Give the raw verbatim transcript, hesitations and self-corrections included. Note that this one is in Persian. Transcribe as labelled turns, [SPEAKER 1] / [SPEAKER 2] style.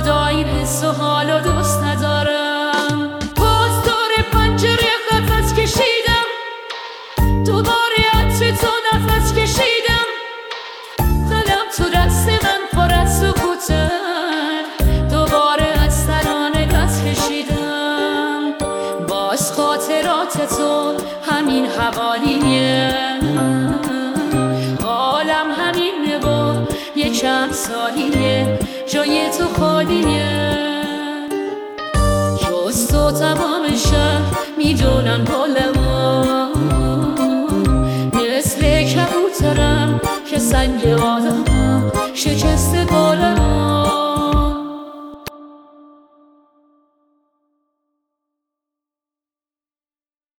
[SPEAKER 1] خدا این حس و حال و دوست ندارم. باز دور پنجره قفس کشیدم، دوباره عطر تو نفس کشیدم. دلم تو دست من پر از سکوتن، دوباره از ترانه دست کشیدم. باز خاطرات تو همین حوالیه، عالم همینه با یه چند سالیه، جای تو خالیه. جز تو تمام شهر میدونن بالم، مثل کبوترم که سنگ